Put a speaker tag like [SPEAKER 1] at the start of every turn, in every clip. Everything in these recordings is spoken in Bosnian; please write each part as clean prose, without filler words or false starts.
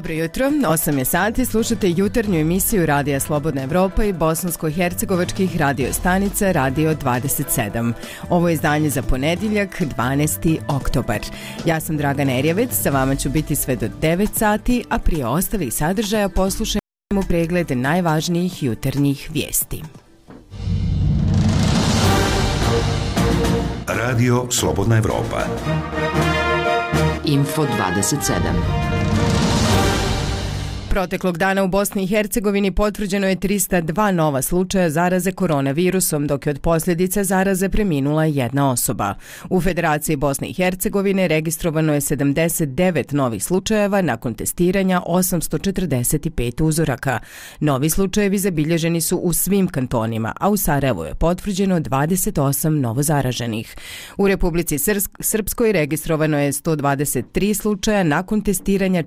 [SPEAKER 1] Dobro jutro, 8 je sati, slušate jutarnju emisiju Radija Slobodna Evropa i bosansko-hercegovačkih radio stanica Radio 27. Ovo je izdanje za ponedjeljak, 12. oktobar. Ja sam Dragan Erjevec, sa vama ću biti sve do 9 sati, a prije ostalih sadržaja poslušajmo pregled najvažnijih jutarnjih vijesti.
[SPEAKER 2] Radio Slobodna Evropa.
[SPEAKER 3] Info 27.
[SPEAKER 1] Proteklog dana u Bosni i Hercegovini potvrđeno je 302 nova slučaja zaraze koronavirusom, dok je od posljedica zaraze preminula jedna osoba. U Federaciji Bosne i Hercegovine registrovano je 79 novih slučajeva nakon testiranja 845 uzoraka. Novi slučajevi zabilježeni su u svim kantonima, a u Sarajevu je potvrđeno 28 novozaraženih. U Republici Srpskoj registrovano je 123 slučaja nakon testiranja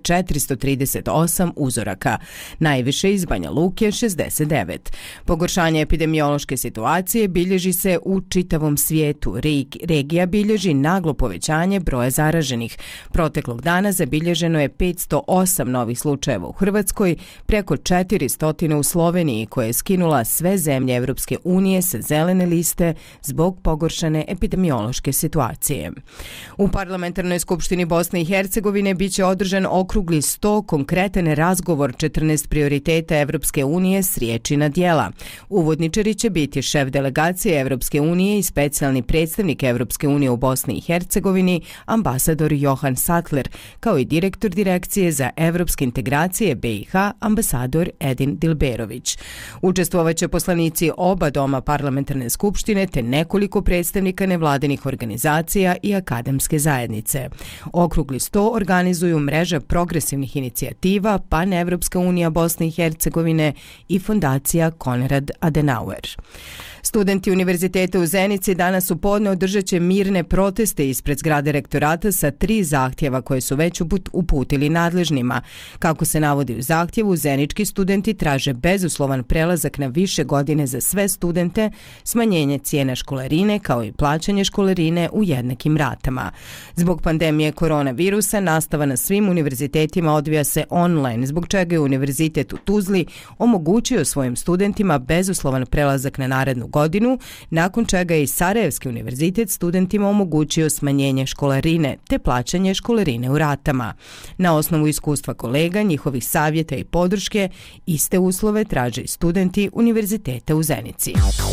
[SPEAKER 1] 438 uzoraka. Najviše iz Banja Luke 69. Pogoršanje epidemiološke situacije bilježi se u čitavom svijetu. Regija bilježi naglo povećanje broja zaraženih. Proteklog dana zabilježeno je 508 novih slučajeva u Hrvatskoj, preko 400 u Sloveniji, koja je skinula sve zemlje Evropske unije sa zelene liste zbog pogoršane epidemiološke situacije. U Parlamentarnoj skupštini Bosne i Hercegovine biće održan okrugli sto konkretan razgovor 14 prioriteta Evropske unije s riječi na djela. Uvodničari će biti šef delegacije Evropske unije i specijalni predstavnik Evropske unije u Bosni i Hercegovini, ambasador Johan Sattler, kao i direktor direkcije za evropske integracije BiH, ambasador Edin Dilberović. Učestvovaće poslanici oba doma parlamentarne skupštine te nekoliko predstavnika nevladinih organizacija i akademske zajednice. Okrugli sto organizuju mreža progresivnih inicijativa, Evropska unija Bosne i Hercegovine i fondacija Konrad Adenauer. Studenti Univerziteta u Zenici danas u podne održat će mirne proteste ispred zgrade rektorata sa 3 zahtjeva koje su već uputili nadležnima. Kako se navodi u zahtjevu, zenički studenti traže bezuslovan prelazak na više godine za sve studente, smanjenje cijena školarine kao i plaćanje školarine u jednakim ratama. Zbog pandemije koronavirusa nastava na svim univerzitetima odvija se online, zbog čega je Univerzitet u Tuzli omogućio svojim studentima bezuslovan prelazak na narednu godinu, nakon čega je i Sarajevski univerzitet studentima omogućio smanjenje školarine te plaćanje školarine u ratama. Na osnovu iskustva kolega, njihovih savjeta i podrške, iste uslove traže i studenti Univerziteta u Zenici.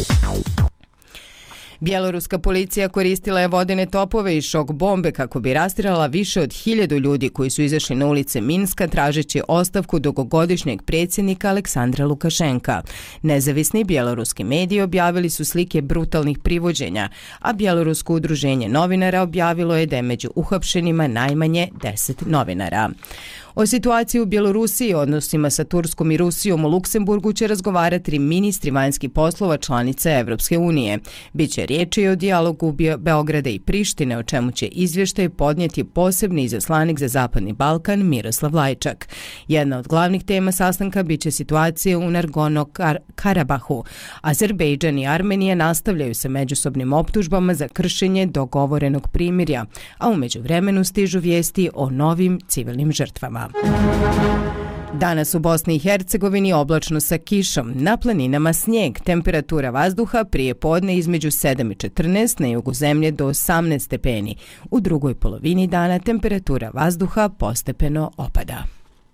[SPEAKER 1] Bjeloruska policija koristila je vodene topove i šok bombe kako bi rastjerala više od 1000 ljudi koji su izašli na ulice Minska tražeći ostavku dugogodišnjeg predsjednika Aleksandra Lukašenka. Nezavisni bjeloruski mediji objavili su slike brutalnih privođenja, a Bjelorusko udruženje novinara objavilo je da je među uhapšenima najmanje 10 novinara. O situaciji u Bjelorusiji, odnosima sa Turskom i Rusijom u Luksemburgu će razgovarati ministri vanjskih poslova članice Evropske unije. Biće riječi i o dijalogu Beograda i Prištine, o čemu će izvještaj podnijeti posebni izaslanik za Zapadni Balkan Miroslav Lajčak. Jedna od glavnih tema sastanka biće situacija u Nagorno-Karabahu. Azerbejdžan i Armenija nastavljaju sa međusobnim optužbama za kršenje dogovorenog primirja, a u međuvremenu stižu vijesti o novim civilnim žrtvama. Danas u Bosni i Hercegovini oblačno sa kišom, na planinama snijeg, temperatura vazduha prije podne između 7 i 14, na jugu zemlje do 18 stepeni. U drugoj polovini dana temperatura vazduha postepeno opada.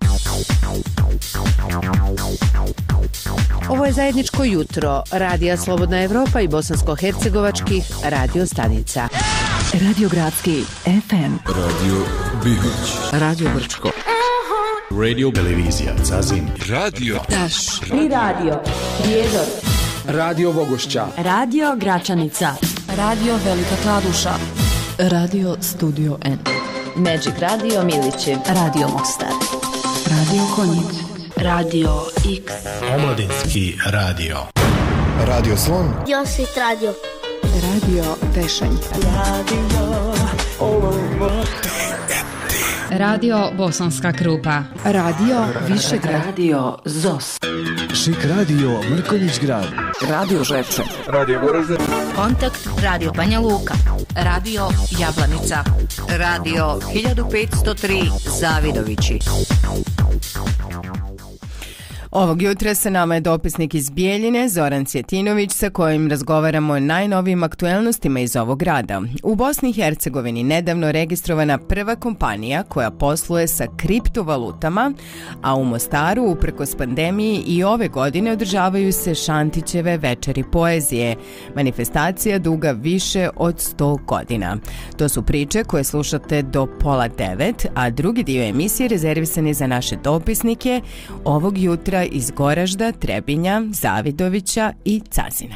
[SPEAKER 3] Ovo je zajedničko jutro Radija Slobodna Evropa i bosansko-hercegovačkih radio stanica. Radio Gradski FM,
[SPEAKER 4] Radio Bihać,
[SPEAKER 3] Radio Brčko,
[SPEAKER 4] Radio Televizija Zazin, Radio
[SPEAKER 3] Taš,
[SPEAKER 5] Tri radio, Prijedor,
[SPEAKER 6] Radio Vogošća,
[SPEAKER 5] Radio Gračanica, Radio Velika Kladuša,
[SPEAKER 3] Radio Studio N,
[SPEAKER 5] Magic Radio Milići, Radio Mostar, Radio Konjic, Radio X,
[SPEAKER 4] Omladinski radio,
[SPEAKER 6] Radio Slon,
[SPEAKER 7] Josit Radio,
[SPEAKER 3] Radio Tešanj,
[SPEAKER 8] Radio Bosanska Krupa,
[SPEAKER 3] Radio Višegrad, Radio ZOS,
[SPEAKER 6] Šik Radio Mrkonjić Grad,
[SPEAKER 3] Radio Žepče,
[SPEAKER 6] Radio Goražde,
[SPEAKER 9] Kontakt Radio Banja Luka, Radio Jablanica, Radio 1503 Zavidovići,
[SPEAKER 1] Ovog jutra sa nama je dopisnik iz Bijeljine, Zoran Cvjetinović, sa kojim razgovaramo o najnovijim aktuelnostima iz ovog grada. U Bosni i Hercegovini nedavno registrovana prva kompanija koja posluje sa kriptovalutama, a u Mostaru, uprkos pandemiji, i ove godine održavaju se Šantićeve večeri poezije, manifestacija duga više od 100 godina. To su priče koje slušate do 8:30, a drugi dio emisije rezervisan je za naše dopisnike ovog jutra iz Goražda, Trebinja, Zavidovića i Cazina.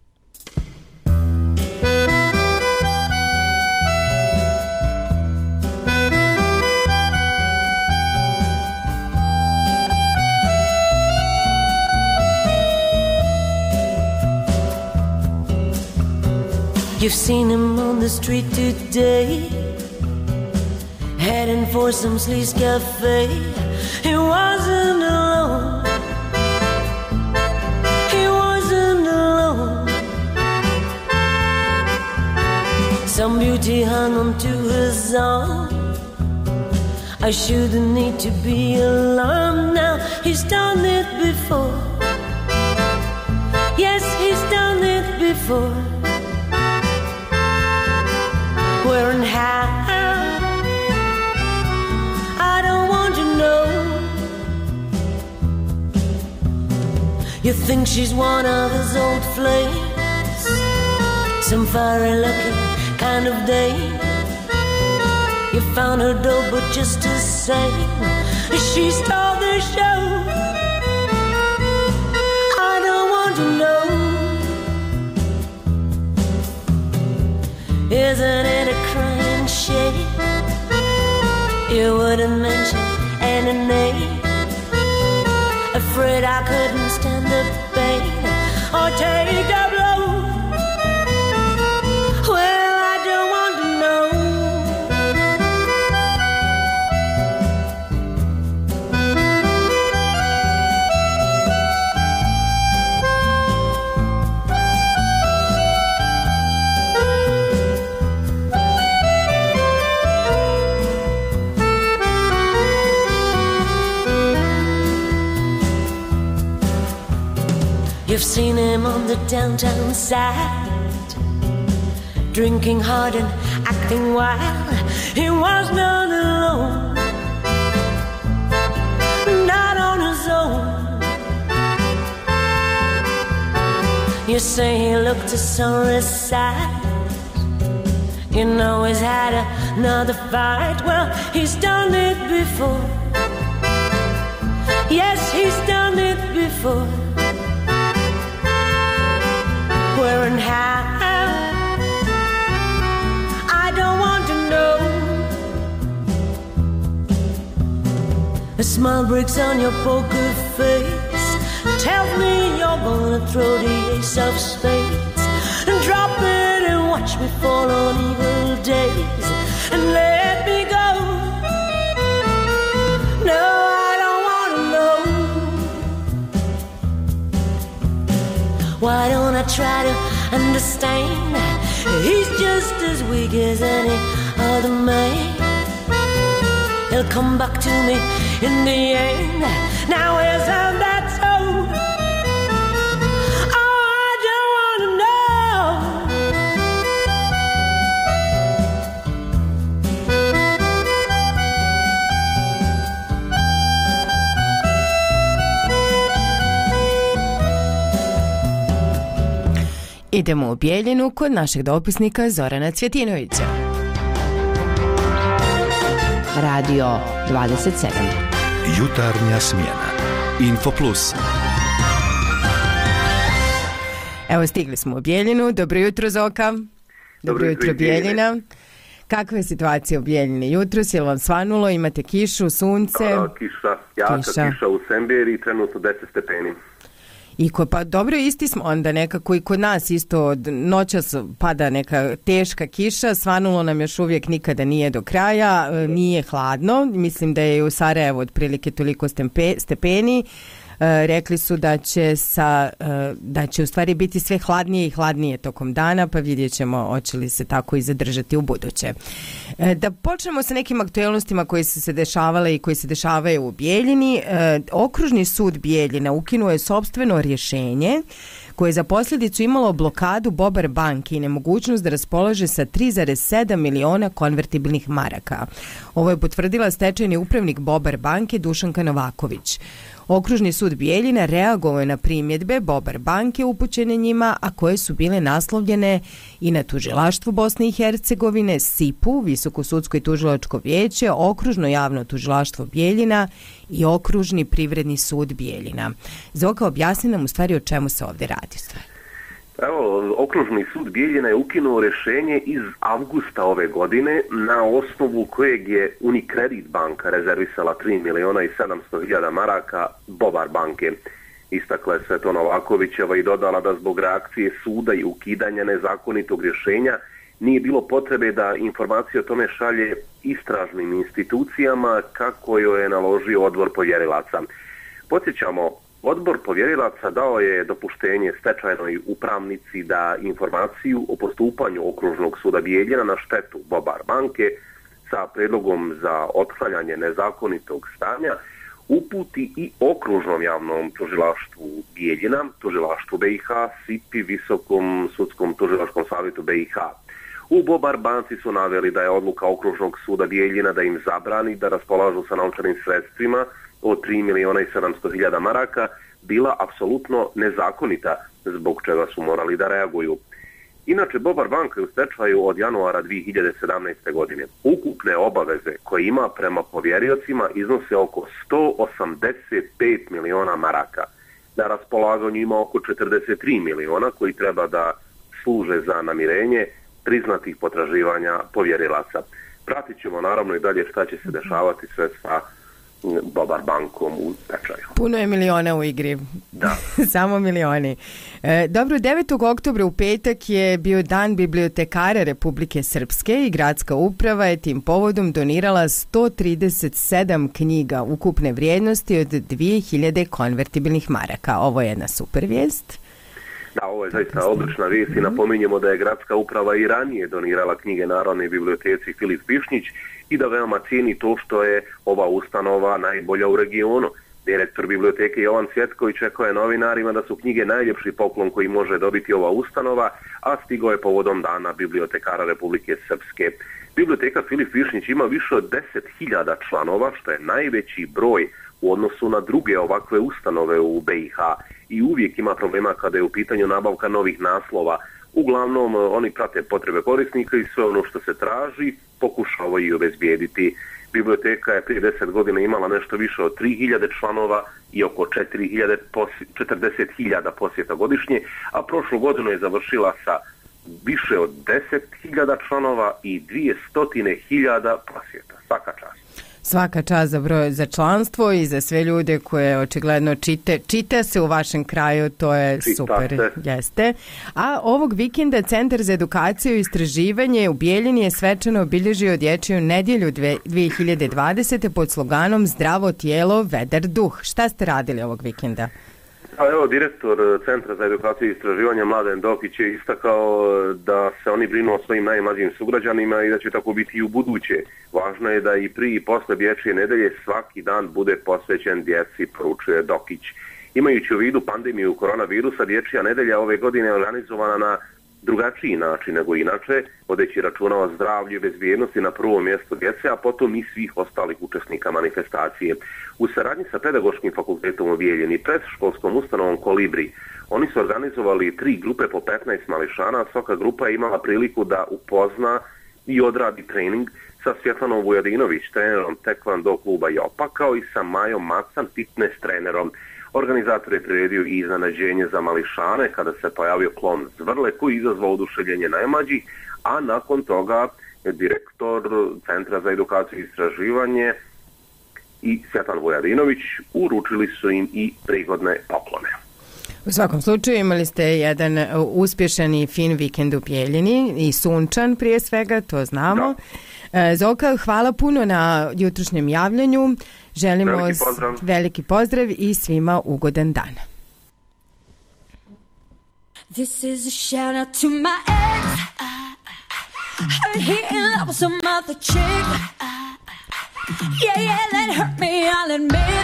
[SPEAKER 7] You've seen him on the street today, heading for some sleaze cafe. He wasn't alone. He wasn't alone. Some beauty hung onto his arm. I shouldn't need to be alarmed now. He's done it before. Yes, he's done it before. Where and how, I don't want to know. You think she's one of his old flames, some fiery looking kind of dame. You found her dull but just the same, she stole the show. I don't want to know. Isn't it a crying shame? You wouldn't mention any name, afraid I couldn't stand the pain or take the blow. Well, I don't want to know. You've seen him on the downtown side, drinking hard and acting wild. He was not alone, not on his own. You say he looked a sorry sight. You know he's had another fight. Well, he's done it before. Yes, he's done it before. Where and how, I don't want to know. A smile breaks on your poker face, tells me you're gonna throw the ace of spades and drop it and watch me fall on evil days and let me go. No, I don't want to know. Why don't I try to understand? He's just as weak as any other man. He'll come back to me in the end. Now isn't that so? Oh, I don't want to know.
[SPEAKER 1] Idemo u Bijeljinu kod našeg dopisnika Zorana Cvjetinovića.
[SPEAKER 3] Radio 27.
[SPEAKER 2] Jutarnja smjena. Info Plus.
[SPEAKER 1] Evo, stigli smo u Bijeljinu. Dobro jutro, Zoka. Dobro jutro, Bijeljina. Kakva je situacija u Bijeljini jutros? Je li vam svanulo? Imate kišu, sunce?
[SPEAKER 10] Kiša, jaka kiša u Semberi, trenutno 10 stepeni.
[SPEAKER 1] Pa dobro, isti smo onda nekako i kod nas isto od noćas pada neka teška kiša, svanulo nam još uvijek nikada nije do kraja, nije hladno, mislim da je u Sarajevu otprilike toliko stepeni, rekli su da će u stvari biti sve hladnije i hladnije tokom dana, pa vidjet ćemo hoće li se tako i zadržati u buduće. Da počnemo sa nekim aktuelnostima koje su se dešavale i koji se dešavaju u Bijeljini. Okružni sud Bijeljina ukinuo je sopstveno rješenje koje je za posljedicu imalo blokadu Bobar banke i nemogućnost da raspolaže sa 3,7 miliona konvertibilnih maraka. Ovo je potvrdila stečajni upravnik Bobar banke Dušanka Novaković. Okružni sud Bijeljina reagovao je na primjedbe Bobar banke upućene njima, a koje su bile naslovljene i na Tužilaštvo Bosne i Hercegovine, SIP-u, Visoko sudsko i tužilačko vijeće, Okružno javno tužilaštvo Bijeljina i Okružni privredni sud Bijeljina. Zoka, objasni nam u stvari o čemu se ovdje radi.
[SPEAKER 10] Evo, Okružni sud Bijeljina je ukinuo rješenje iz avgusta ove godine na osnovu kojeg je Unicredit banka rezervisala 3 miliona i 700 hiljada maraka Bobar banke. Istakla je Sveto Novakovićeva i dodala da zbog reakcije suda i ukidanja nezakonitog rješenja nije bilo potrebe da informacije o tome šalje istražnim institucijama kako joj je naložio odbor povjerilaca. Podsjećamo, odbor povjerilaca dao je dopuštenje stečajnoj upravnici da informaciju o postupanju Okružnog suda Bijeljina na štetu Bobar banke sa predlogom za otklanjanje nezakonitog stanja uputi i Okružnom javnom tužilaštvu Bijeljina, tužilaštvu BiH, SIP-i, Visokom sudskom tužilačkom savjetu BiH. U Bobar banci su naveli da je odluka Okružnog suda Bijeljina da im zabrani da raspolažu sa novčanim sredstvima od 3 miliona i 700 hiljada maraka bila apsolutno nezakonita, zbog čega su morali da reaguju. Inače, Bobar banka je u stečaju od januara 2017. godine. Ukupne obaveze koje ima prema povjeriocima iznose oko 185 miliona maraka. Na raspolaganju ima oko 43 miliona koji treba da služe za namirenje priznatih potraživanja povjerilaca. Pratit ćemo naravno i dalje šta će se dešavati sve sa Bobar bankom u stečaju.
[SPEAKER 1] Puno je miliona u igri.
[SPEAKER 10] Da.
[SPEAKER 1] Samo milioni. Dobro, 9. oktobra u petak je bio dan bibliotekara Republike Srpske i gradska uprava je tim povodom donirala 137 knjiga ukupne vrijednosti od 2000 konvertibilnih maraka. Ovo je jedna super vijest.
[SPEAKER 10] Da, ovo je zaista odlična vijest i napominjemo da je gradska uprava i ranije donirala knjige Narodnoj biblioteci Filip Višnjić i da veoma cijeni to što je ova ustanova najbolja u regionu. Direktor biblioteke Jovan Cvjetković rekao je novinarima da su knjige najljepši poklon koji može dobiti ova ustanova, a stigao je povodom dana bibliotekara Republike Srpske. Biblioteka Filip Višnjić ima više od 10.000 članova, što je najveći broj u odnosu na druge ovakve ustanove u BiH i uvijek ima problema kada je u pitanju nabavka novih naslova. Uglavnom, oni prate potrebe korisnika i sve ono što se traži pokušavaju i obezbijediti. Biblioteka je prije 10 godina imala nešto više od 3.000 članova i oko 40.000 posjeta godišnje, a prošlu godinu je završila sa više od 10.000 članova i 200.000 posjeta. Svaka čast.
[SPEAKER 1] Svaka čast za članstvo i za sve ljude koje očigledno čita se u vašem kraju, to je super. Jeste. A ovog vikenda Centar za edukaciju i istraživanje u Bijeljini je svečano obilježio Dječju nedjelju 2020. pod sloganom Zdravo tijelo, vedar duh. Šta ste radili ovog vikenda?
[SPEAKER 10] Evo, direktor Centra za edukaciju i istraživanje Mladen Dokić je istakao da se oni brinu o svojim najmlađim sugrađanima i da će tako biti i u buduće. Važno je da i prije i posle Dječje nedelje svaki dan bude posvećen djeci, poručuje Dokić. Imajući u vidu pandemiju koronavirusa, Dječja nedelja ove godine je organizovana na drugačiji način nego inače, vodeći računa o zdravlju i bezbjednosti na prvom mjestu djece, a potom i svih ostalih učesnika manifestacije. U saradnji sa Pedagoškim fakultetom u Bijeljini i predškolskom ustanovom Kolibri, oni su organizovali 3 grupe po 15 mališana, a svaka grupa je imala priliku da upozna i odradi trening sa Svjetlanom Vujadinović, trenerom Tekvando kluba Jopa, kao i sa Majom Macan, fitness trenerom. Organizator je priredio i iznenađenje za mališane kada se pojavio klon Zvrle koji izazvao oduševljenje najmlađih, a nakon toga direktor Centra za edukaciju i istraživanje i Svjetlana Vujadinović uručili su im i prigodne poklone.
[SPEAKER 1] U svakom slučaju imali ste jedan uspješan i fin vikend u Bijeljini i sunčan prije svega, to znamo. Zoka, hvala puno na jutrošnjem javljanju. Želimo veliki pozdrav i svima ugodan dan.
[SPEAKER 11] This is a shout out to my ex. Heard he in love with some other chick. Yeah, that hurt me, I'll admit.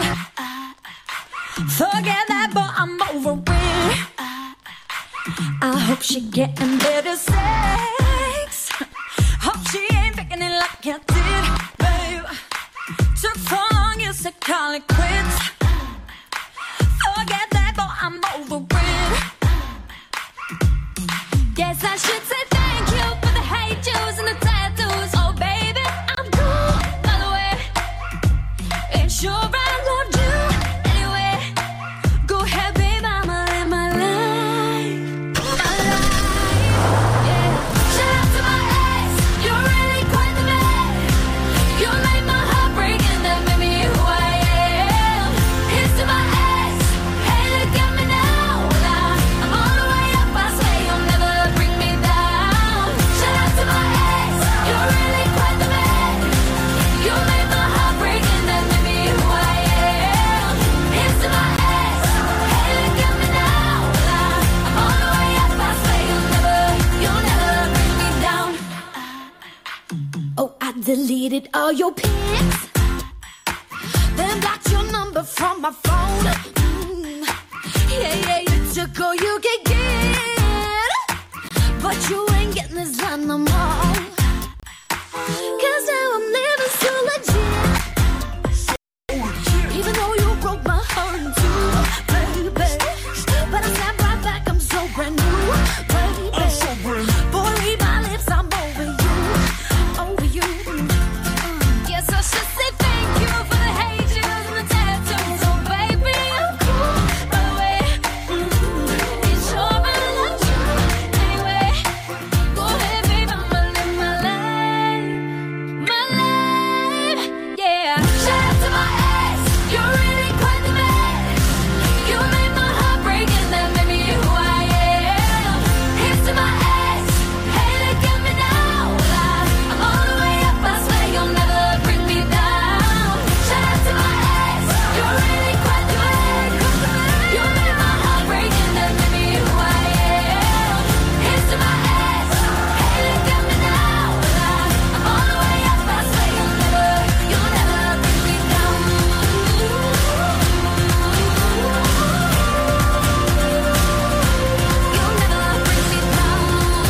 [SPEAKER 11] Forget that, but I'm over it. I hope she getting better sex. Hope she ain't picking it like I did, babe. Took so long, you said call it quits. Forget that, but I'm over it. Guess I should say thank you for the hate juice and the tattoos. Oh baby, I'm cool, by the way. Ain't sure I loved you anyway. Go ahead, babe, I'ma live my life. My life, yeah. Shout out to my ex, you're really quite the man. You made my heart break and that made me who I am. Here's to my ex, hey look at me now. I'm all the way up, I swear you'll never bring me down. Shout out to my ex, you're really quite the man. You made my heart break and that made me who I am. Here's to my ex, hey look at me now. I'm all the way up, I swear you'll never bring me down. Oh, I deleted all your pics, then blocked your number from my phone. Yeah, you took all you could get, but you ain't getting this done no more. 'Cause now I'm living so legit, even though you broke my heart in two, baby. But I snap right back, I'm so brand new, baby. Boy, read my lips, I'm over you, over you. Guess I should say thank you for the hate juice and the tattoos. Oh baby, I'm cool, by the way. Ain't sure I love you anyway. Go ahead, babe, I'ma live my life, yeah. Shout out to my ex, you're really quite the man. You made my heart break and that made me who I am. Here's to my ex, hey look at me now. I'm all the way up, I swear you'll never bring me down. Shout out to my ex, you're really quite the man. You made my heart break and that made me who I am. Here's to my ex, hey look at me now. I'm all the way up, I swear you'll never bring me down. You'll never bring me down.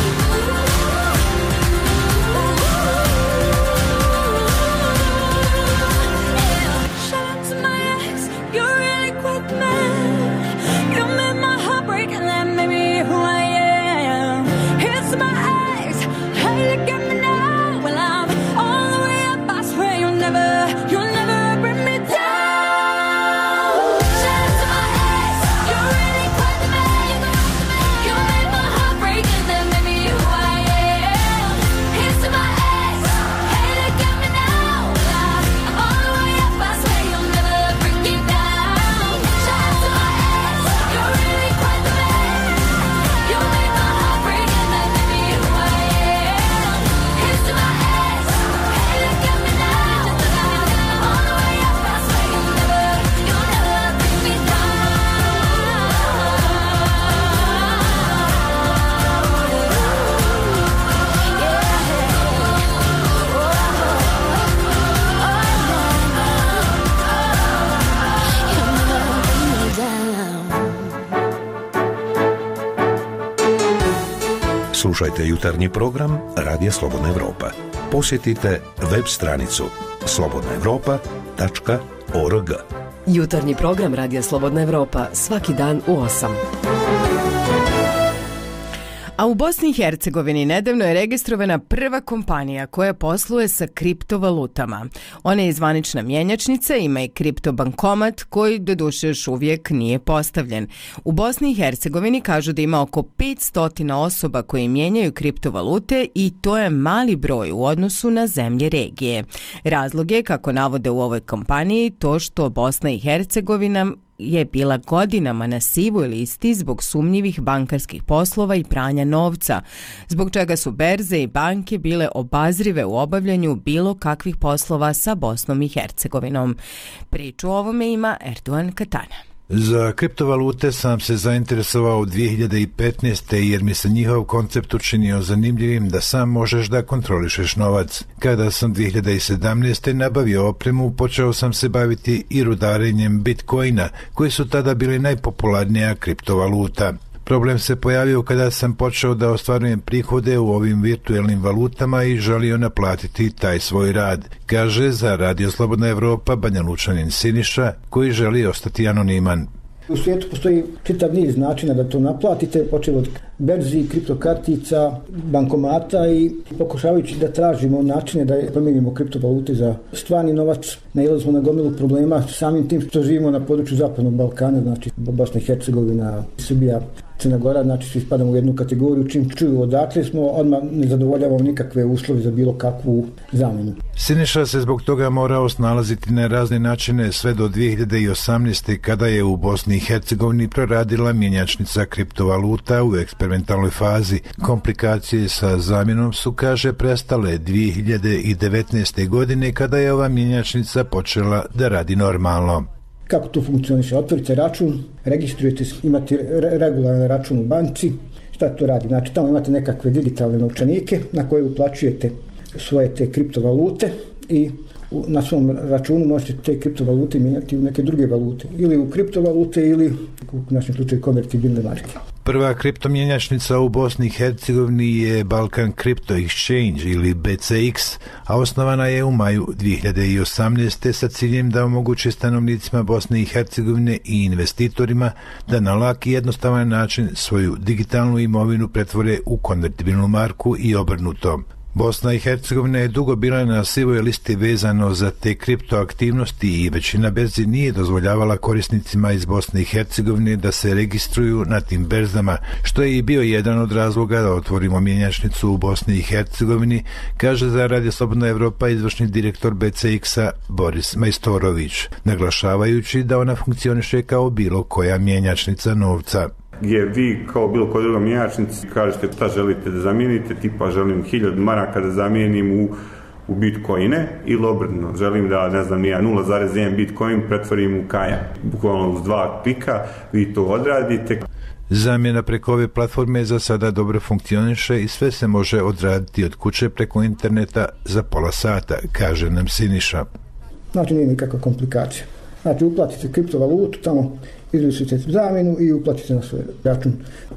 [SPEAKER 11] Shout out to my ex, you're really quite the man. You made my heart break and that made me who I am. Here's to my ex, hey look at me now. Well, I'm all the way up, I swear you'll never bring me down. Shout out to my ex, you're really quite the man. You made my heart break and that made me who I am. Here's to my ex, hey look at me now. I'm all the way up, I swear you'll never bring me down. Shout out to my ex, you're really quite the man. You made my heart break and that made me who I am. Here's to my ex, hey look at me now. I'm all the way up, I swear you'll never bring me down.
[SPEAKER 2] Slušajte jutarnji program Radija Slobodna Evropa. Posjetite web stranicu slobodnaevropa.org.
[SPEAKER 12] Jutarnji program Radija Slobodna Evropa svaki dan u 8.
[SPEAKER 1] A u Bosni i Hercegovini nedavno je registrovana prva kompanija koja posluje sa kriptovalutama. Ona je zvanična mjenjačnica, ima i kriptobankomat koji doduše još uvijek nije postavljen. U Bosni i Hercegovini kažu da ima oko 500 osoba koji mijenjaju kriptovalute i to je mali broj u odnosu na zemlje regije. Razlog je, kako navode u ovoj kompaniji, to što Bosna i Hercegovina je bila godinama na sivoj listi zbog sumnjivih bankarskih poslova i pranja novca, zbog čega su berze i banke bile obazrive u obavljanju bilo kakvih poslova sa Bosnom i Hercegovinom. Priču o ovome ima Erdogan Katana.
[SPEAKER 13] Za kriptovalute sam se zainteresovao 2015. jer mi se njihov koncept učinio zanimljivim da sam možeš da kontrolišeš novac. Kada sam 2017. nabavio opremu, počeo sam se baviti i rudarenjem Bitcoina, koji su tada bili najpopularnija kriptovaluta. Problem se pojavio kada sam počeo da ostvarujem prihode u ovim virtuelnim valutama i želio naplatiti taj svoj rad, kaže za Radio Slobodna Evropa Banjalučanin Siniša, koji želi ostati anoniman.
[SPEAKER 14] U svijetu postoji čitav niz načina da to naplatite, počeo od berzi, kriptokartica, bankomata i pokušavajući da tražimo načine da promijenimo kriptovalute za stvarni novac. Nailazimo na gomilu problema samim tim što živimo na području Zapadnog Balkana, znači Bosna i Hercegovina, Srbija, Crna Gora, znači svi spadamo u jednu kategoriju, čim čuju odakle smo, odmah ne zadovoljavamo nikakve uslove za bilo kakvu zamjenu.
[SPEAKER 13] Siniša se zbog toga morao snalaziti na razne načine sve do 2018. kada je u Bosni i Hercegovini proradila mjenjačnica kriptovaluta u eksperimentalnoj fazi. Komplikacije sa zamjenom su, kaže, prestale 2019. godine kada je ova mjenjačnica počela da radi normalno.
[SPEAKER 14] Kako to funkcioniše? Otvorite račun, registrujete, imate regularan račun u banci. Šta to radi? Znači, tamo imate nekakve digitalne novčanike na koje uplaćujete svoje te kriptovalute i na svom računu možete te kriptovalute mijenjati u neke druge valute. Ili u kriptovalute ili u našem slučaju konvertibilne marke.
[SPEAKER 13] Prva kriptomjenjačnica u Bosni i Hercegovini je Balkan Crypto Exchange ili BCX, a osnovana je u maju 2018. sa ciljem da omogući stanovnicima Bosne i Hercegovine i investitorima da na lak i jednostavan način svoju digitalnu imovinu pretvore u konvertibilnu marku i obrnuto. Bosna i Hercegovina je dugo bila na sivoj listi vezano za te kriptoaktivnosti i većina berzi nije dozvoljavala korisnicima iz Bosne i Hercegovine da se registruju na tim berzama, što je i bio jedan od razloga da otvorimo mjenjačnicu u Bosni i Hercegovini, kaže za Radio Slobodna Evropa izvršni direktor BCX-a Boris Majstorović, naglašavajući da ona funkcioniše kao bilo koja mjenjačnica novca.
[SPEAKER 15] Gdje vi kao bilo koja druga mjenjačnica kažete šta želite da zamijenite, tipa želim 1000 maraka da zamijenim u bitcoine ili obrnuto, želim da 0,1 bitcoin pretvorim u kaja. Bukvalno uz 2 klika vi to odradite.
[SPEAKER 13] Zamjena preko ove platforme za sada dobro funkcioniše i sve se može odraditi od kuće preko interneta za pola sata, kaže nam Siniša.
[SPEAKER 14] Znači nije nikakva komplikacija. Znači uplatite kriptovalutu, tamo izvršite zamjenu i uplatite na svoj račun.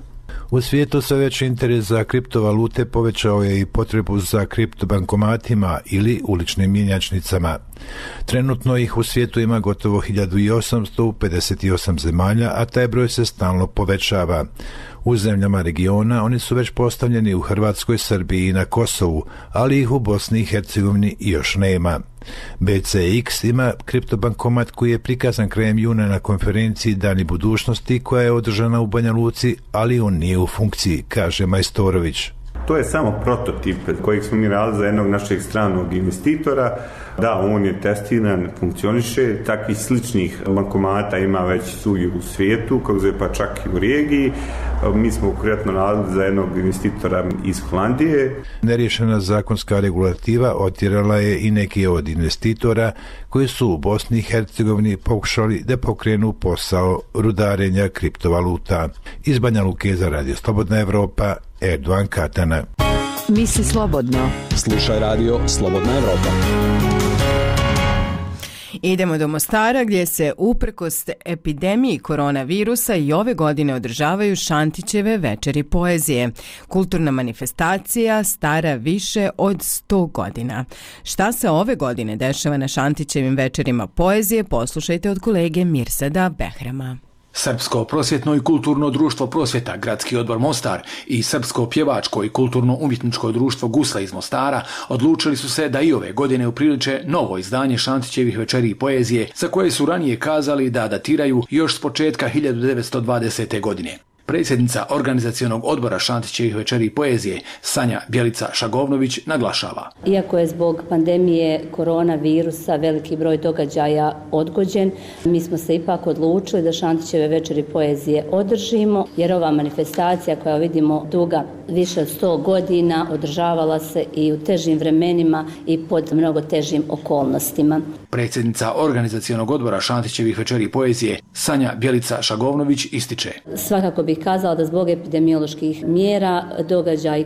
[SPEAKER 13] U svijetu sve veći interes za kriptovalute povećao je i potrebu za kriptobankomatima ili uličnim mjenjačnicama. Trenutno ih u svijetu ima gotovo 1800 u 58 zemalja, a taj broj se stalno povećava. U zemljama regiona oni su već postavljeni u Hrvatskoj, Srbiji i na Kosovu, ali ih u Bosni i Hercegovini još nema. BCX ima kriptobankomat koji je prikazan krajem juna na konferenciji Dani budućnosti koja je održana u Banja Luci, ali on nije u funkciji, kaže Majstorović.
[SPEAKER 15] To je samo prototip kojeg smo mi radili za jednog našeg stranog investitora. Da, on je testiran, funkcioniše. Takvih sličnih bankomata ima već svugdje u svijetu, kako zove pa čak i u regiji. Mi smo konkretno radili za jednog investitora iz Holandije.
[SPEAKER 13] Neriješena zakonska regulativa otjerala je i neki od investitora koji su u Bosni i Hercegovini pokušali da pokrenu posao rudarenja kriptovaluta. Iz Banja Luke za Radio Slobodna Evropa, Erdogan Katana.
[SPEAKER 3] Misli slobodno.
[SPEAKER 6] Slušaj Radio Slobodna Evropa.
[SPEAKER 1] Idemo do Mostara gdje se uprkos epidemiji koronavirusa i ove godine održavaju Šantićeve večeri poezije. Kulturna manifestacija stara više od 100 godina. Šta se ove godine dešava na Šantićevim večerima poezije, poslušajte od kolege Mirsada Behrama.
[SPEAKER 16] Srpsko prosvjetno i kulturno društvo Prosvjeta, Gradski odbor Mostar i Srpsko pjevačko i kulturno-umjetničko društvo Gusla iz Mostara odlučili su se da i ove godine upriliče novo izdanje Šantićevih večeri poezije, za koje su ranije kazali da datiraju još s početka 1920. godine. Predsjednica organizacionog odbora Šantićevih večeri poezije Sanja Bjelica-Šagovnović naglašava.
[SPEAKER 17] Iako je zbog pandemije koronavirusa veliki broj događaja odgođen, mi smo se ipak odlučili da Šantićeve večeri poezije održimo, jer ova manifestacija koja vidimo duga više od 100 godina održavala se i u težim vremenima i pod mnogo težim okolnostima.
[SPEAKER 16] Predsjednica organizacionog odbora Šantićevih večeri poezije Sanja Bjelica-Šagovnović ističe.
[SPEAKER 17] Svakako bih kazala da zbog epidemioloških mjera događaji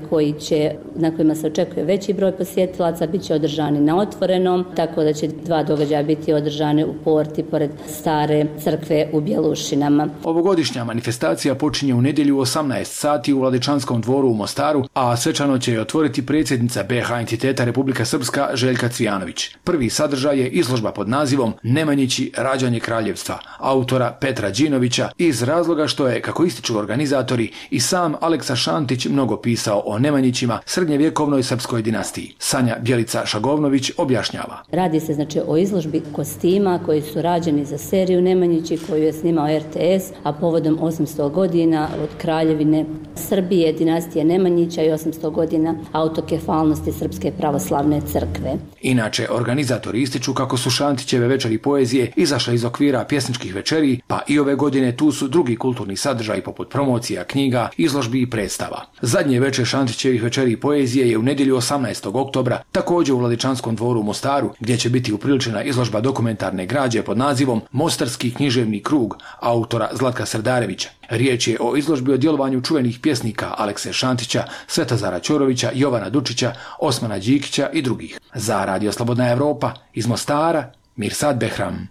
[SPEAKER 17] na kojima se očekuje veći broj posjetilaca bit će održani na otvorenom, tako da će 2 događaja biti održane u Porti pored stare crkve u Bjelušinama.
[SPEAKER 16] Ovogodišnja manifestacija počinje u nedjelju u 18 sati u Vladičanskom dvoru u Mostaru, a svečano će je otvoriti predsjednica BiH entiteta Republika Srpska Željka Cvijanović. Prvi sadržaj je izložba pod nazivom Nemanjići rađanje kraljevstva autora Petra Đinovića iz razloga što je, kako ističu organizatori, i sam Aleksa Šantić mnogo pisao o Nemanjićima, srednjevjekovnoj srpskoj dinastiji. Sanja Bjelica-Šagovnović objašnjava.
[SPEAKER 17] Radi se znači o izložbi kostima koji su rađeni za seriju Nemanjići koju je snimao RTS, a povodom 800 godina od kraljevine Srbije, dinastije Nemanjića i 800 godina autokefalnosti Srpske pravoslavne crkve.
[SPEAKER 16] Inače, organizatori ističu kako su Šantićeve večeri poezije izašle iz okvira pjesničkih večeri, pa i ove godine tu su drugi kulturni sadržaji poput promocija, knjiga, izložbi i predstava. Zadnje večer Šantićevih večeri poezije je u nedjelju 18. oktobra, također u Vladičanskom dvoru u Mostaru, gdje će biti upriličena izložba dokumentarne građe pod nazivom Mostarski književni krug autora Zlatka Srdarevića. Riječ je o izložbi o djelovanju čuvenih pjesnika Alekse Šantića, Svetozara Ćorovića, Jovana Dučića, Osmana Đikića i drugih. Za Radio Slobodna Evropa iz Mostara, Mirsad Behram.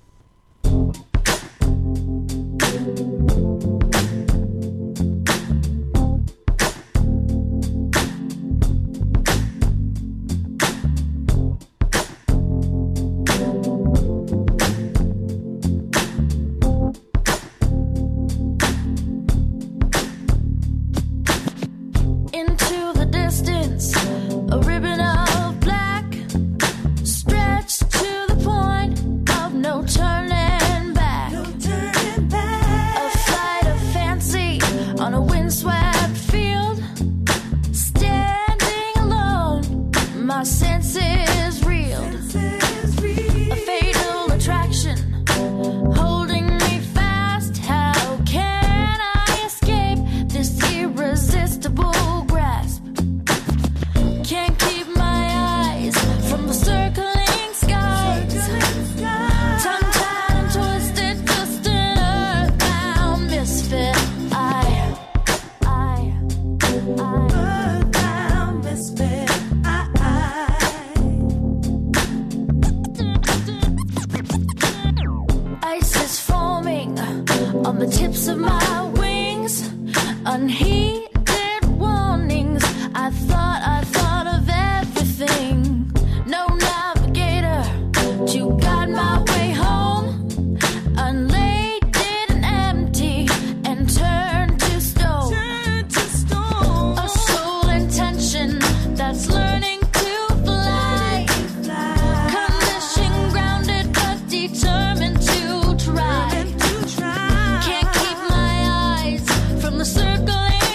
[SPEAKER 11] Circling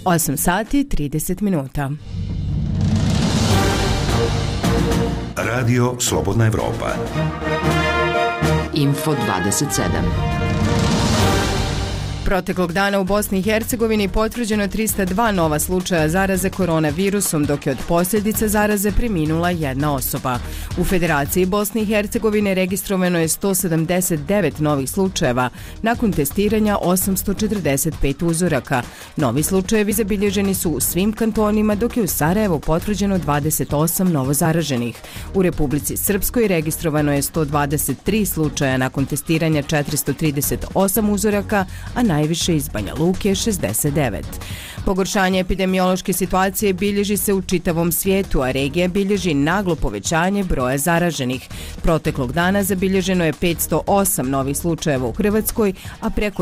[SPEAKER 1] 8 sati 30 minuta.
[SPEAKER 2] Radio Slobodna Evropa.
[SPEAKER 3] Info 27.
[SPEAKER 1] Proteklog dana u Bosni i Hercegovini potvrđeno je 302 nova slučaja zaraze koronavirusom, dok je od posljedica zaraze preminula jedna osoba. U Federaciji Bosne i Hercegovine registrovano je 179 novih slučajeva, nakon testiranja 845 uzoraka. Novi slučajevi zabilježeni su u svim kantonima, dok je u Sarajevu potvrđeno 28 novozaraženih. U Republici Srpskoj registrovano je 123 slučaja nakon testiranja 438 uzoraka, a najviše iz Banja Luke 69. Pogoršanje epidemiološke situacije bilježi se u čitavom svijetu, a regija bilježi naglo povećanje broja zaraženih. Proteklog dana zabilježeno je 508 novih slučajeva u Hrvatskoj, a preko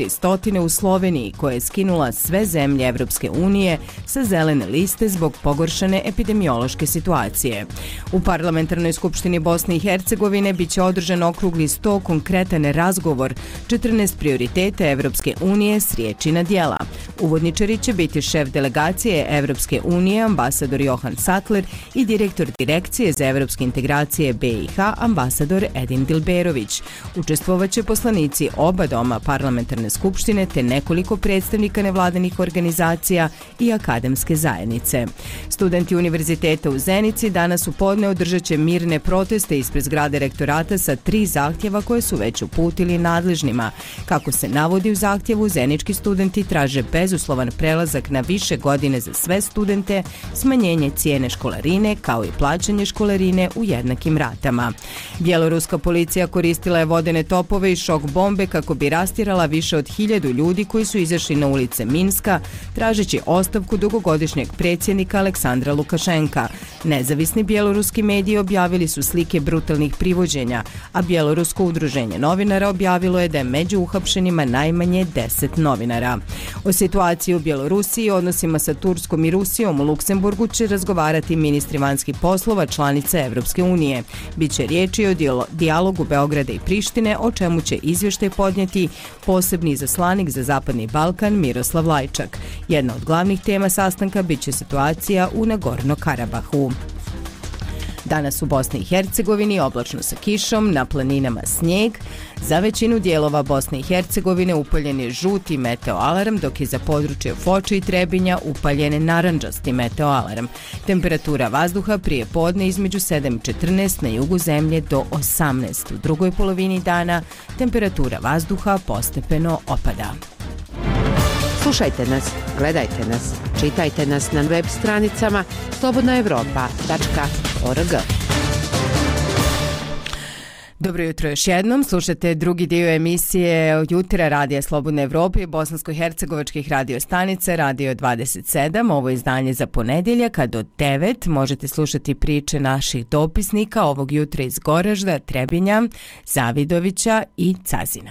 [SPEAKER 1] 400 u Sloveniji, koja je skinula sve zemlje Evropske unije sa zelene liste zbog pogoršane epidemiološke situacije. U Parlamentarnoj skupštini Bosne i Hercegovine biće održan okrugli sto konkretan razgovor, 14 prioriteta Evropske unije s riječi na djela. Uvodničari će biti šef delegacije Evropske unije, ambasador Johan Sattler, i direktor direkcije za evropske integracije BiH, ambasador Edin Dilberović. Učestvovaće poslanici oba doma parlamentarne skupštine te nekoliko predstavnika nevladinih organizacija i akademske zajednice. Studenti Univerziteta u Zenici danas u podne održat će mirne proteste ispred zgrade rektorata sa 3 zahtjeva koje su već uputili nadležnima. Kako se navodi u zahtjevu, zenički studenti traže bezuslovan prelazak na više godine za sve studente, smanjenje cijene školarine kao i plaćanje školarine u jednakim ratama. Bjeloruska policija koristila je vodene topove i šok bombe kako bi rastjerala više od 1000 ljudi koji su izašli na ulice Minska tražeći ostavku dugogodišnjeg predsjednika Aleksandra Lukašenka. Nezavisni bjeloruski mediji objavili su slike brutalnih privođenja, a Bjelorusko udruženje novinara objavilo je da je među uhapšenima najmanje 10 novinara. O situaciji u Bjelorusiji i odnosima sa Turskom i Rusijom u Luksemburgu će razgovarati ministri vanjskih poslova članice Evropske unije. Biće riječi o dijalogu Beograda i Prištine, o čemu će izvještaj podnijeti posebni izaslanik za Zapadni Balkan Miroslav Lajčak. Jedna od glavnih tema sastanka biće situacija u Nagorno-Karabahu. Danas u Bosni i Hercegovini oblačno sa kišom, na planinama snijeg. Za većinu dijelova Bosne i Hercegovine upaljen je žuti meteoalarm, dok je za područje Foče i Trebinja upaljen narandžasti meteoalarm. Temperatura vazduha prije podne između 7 i 14 na jugu zemlje do 18. U drugoj polovini dana temperatura vazduha postepeno opada.
[SPEAKER 3] Slušajte nas, gledajte nas, čitajte nas na web stranicama slobodnaevropa.org.
[SPEAKER 1] Dobro jutro još jednom, slušate drugi dio emisije Jutra Radija Slobodne Evrope i bosansko-hercegovačkih radiostanica Radio 27. Ovo je izdanje za ponedjeljak, a do 9 možete slušati priče naših dopisnika ovog jutra iz Goražda, Trebinja, Zavidovića i Cazina.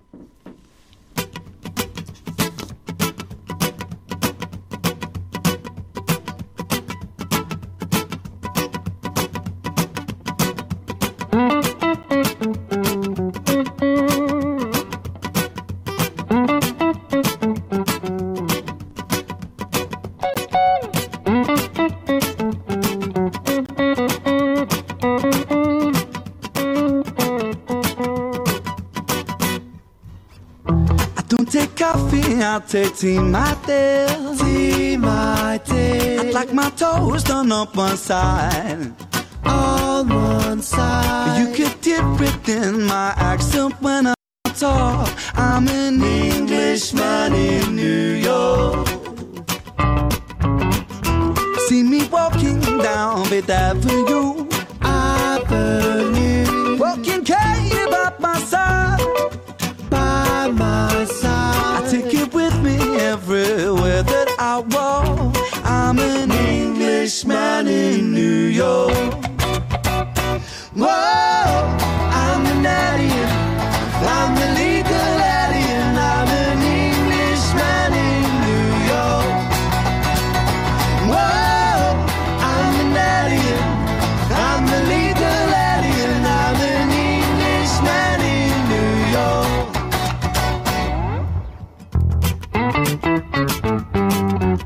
[SPEAKER 18] I take tea, my dear. Tea, my dear. I'd like my toes done up one side. On one side. You could dip it in my accent when I talk. I'm an Englishman in New York. See me walking down Fifth Avenue. Walking K by my side. By my side. I take it with me everywhere that I walk. I'm an Englishman in New York. Whoa, I'm an alien. I'm the legal alien. I'm an Englishman in New York. Whoa, I'm an alien. I'm the legal alien. I'm an Englishman in New York.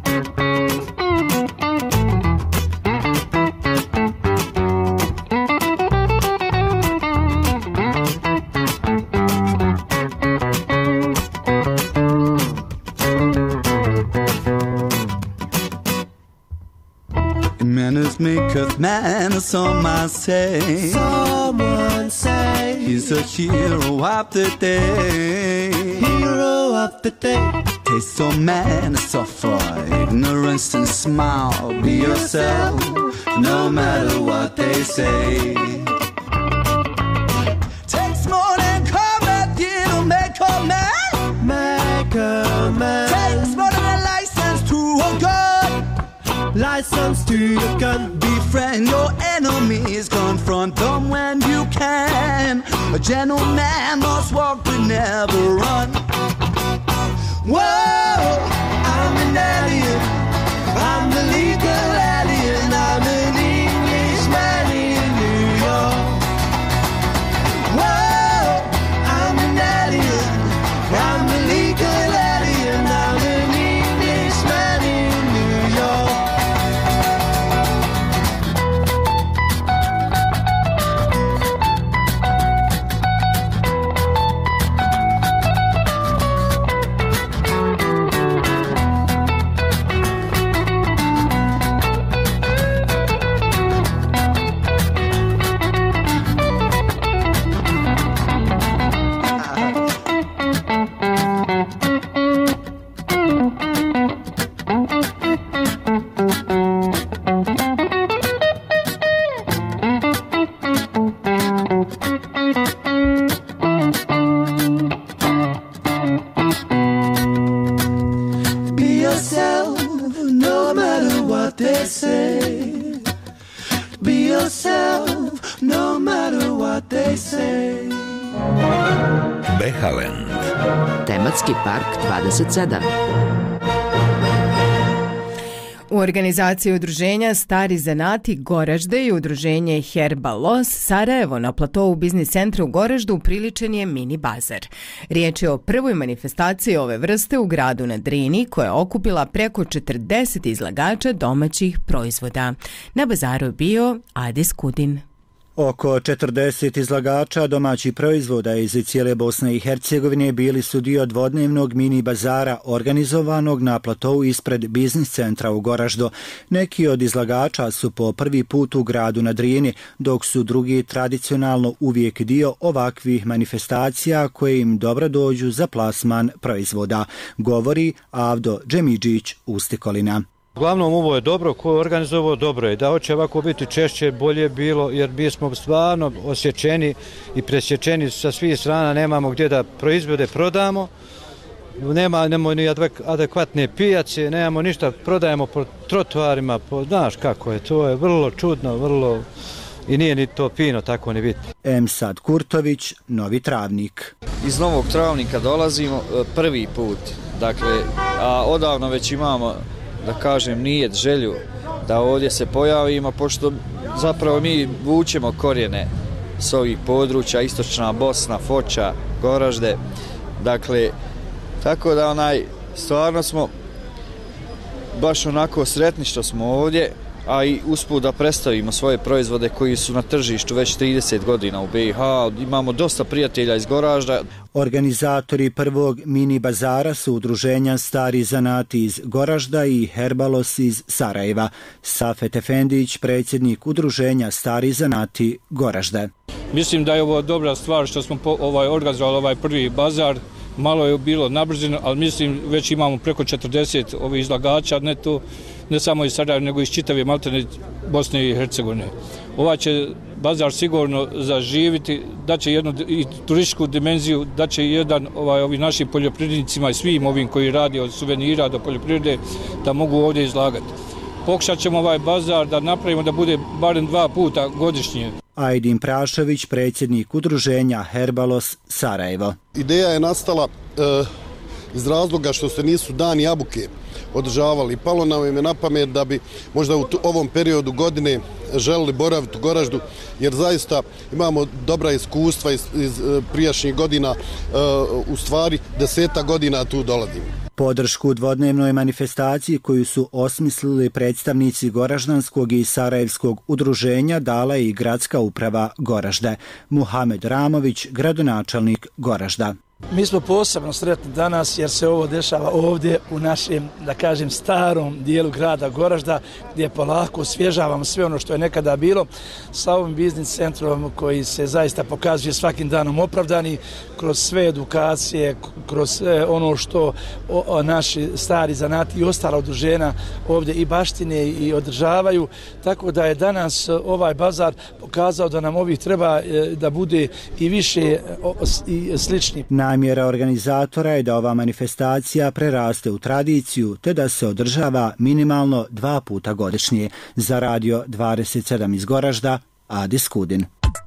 [SPEAKER 18] Manners maketh man, some might say.
[SPEAKER 19] Someone say
[SPEAKER 18] he's a hero of the day.
[SPEAKER 19] Hero of the day.
[SPEAKER 18] Taste so man, suffer ignorance and smile. Be yourself, no matter what they say. Takes more than comedy to make a man.
[SPEAKER 19] Make a man.
[SPEAKER 18] Takes more than a license to a gun.
[SPEAKER 19] License to the gun.
[SPEAKER 18] Befriend your enemies, confront them when you can. A gentleman must walk but never run. Whoa, I'm an alien. I'm the legal alien. I'm an Englishman in New York. Whoa, I'm an alien. I'm the legal alien. I'm an Englishman in New York.
[SPEAKER 2] Behaland.
[SPEAKER 3] Tematski park 27.
[SPEAKER 1] U organizaciji udruženja Stari zanati Goražde i udruženje Herbalos Sarajevo na platovu biznis centra u Goraždu upriličen je mini bazar. Riječ je o prvoj manifestaciji ove vrste u gradu na Drini koja je okupila preko 40 izlagača domaćih proizvoda. Na bazaru je bio Adis Kudin.
[SPEAKER 20] Oko 40 izlagača domaćih proizvoda iz cijele Bosne i Hercegovine bili su dio dvodnevnog mini bazara organizovanog na platovu ispred biznis centra u Goraždu. Neki od izlagača su po prvi put u gradu na Drini, dok su drugi tradicionalno uvijek dio ovakvih manifestacija koje im dobro dođu za plasman proizvoda, govori Avdo Džemidžić Ustikolina.
[SPEAKER 21] Uglavnom ovo je dobro, ko je organizovao dobro je. Da hoće ovako biti češće, bolje bilo, jer bismo stvarno osjećeni i presječeni sa svih strana, nemamo gdje da proizvode prodamo, nemamo ni adekvatne pijace, nemamo ništa, prodajemo po trotoarima, znaš kako je, to je vrlo čudno, vrlo i nije ni to fino tako ni biti.
[SPEAKER 20] Emsad Kurtović, Novi Travnik.
[SPEAKER 22] Iz Novog Travnika dolazimo prvi put, dakle, a odavno već imamo, da kažem, nijet, želju da ovdje se pojavimo, pošto zapravo mi vučemo korijene s ovih područja, Istočna Bosna, Foča, Goražde, dakle, tako da stvarno smo baš onako sretni što smo ovdje, a i usput da predstavimo svoje proizvode koji su na tržištu već 30 godina u BiH. Imamo dosta prijatelja iz Goražda.
[SPEAKER 20] Organizatori prvog mini bazara su udruženja Stari zanati iz Goražda i Herbalos iz Sarajeva. Safet Efendić, predsjednik udruženja Stari zanati Goražde.
[SPEAKER 23] Mislim da je ovo dobra stvar što smo organizovali ovaj prvi bazar. Malo je bilo nabrzino, ali mislim već imamo preko 40 ovih izlagača, ne samo iz Sarajeva, nego iz čitave maltene Bosne i Hercegovine. Ovaj će bazar sigurno zaživiti, daće jednu i turističku dimenziju, daće jedan ovim našim poljoprivrednicima i svim ovim koji radi od suvenira do poljoprivrede da mogu ovdje izlagati. Pokušat ćemo ovaj bazar da napravimo da bude barem 2 puta godišnje.
[SPEAKER 20] Ajdin Prašović, predsjednik udruženja Herbalos Sarajevo.
[SPEAKER 24] Ideja je nastala iz razloga što se nisu dani jabuke održavali. Palo nam je na pamet da bi možda u ovom periodu godine želeli boraviti u Goraždu, jer zaista imamo dobra iskustva iz prijašnjih godina, u stvari 10 godina tu dolazimo.
[SPEAKER 20] Podršku dvodnevnoj manifestaciji koju su osmislili predstavnici Goraždanskog i Sarajevskog udruženja dala i gradska uprava Goražde. Muhamed Ramović, gradonačelnik Goražda.
[SPEAKER 4] Mi smo posebno sretni danas jer se ovo dešava ovdje u našem, da kažem, starom dijelu grada Goražda, gdje polako osvježavamo sve ono što je nekada bilo sa ovim biznis centrom koji se zaista pokazuje svakim danom opravdani kroz sve edukacije, kroz sve ono što naši stari zanati i ostala udruženja ovdje i baštine i održavaju, tako da je danas ovaj bazar pokazao da nam ovih treba da bude i više i slični.
[SPEAKER 20] Namjera organizatora je da ova manifestacija preraste u tradiciju te da se održava minimalno 2 puta godišnje. Za Radio 27 iz Goražda, Adis Kudin.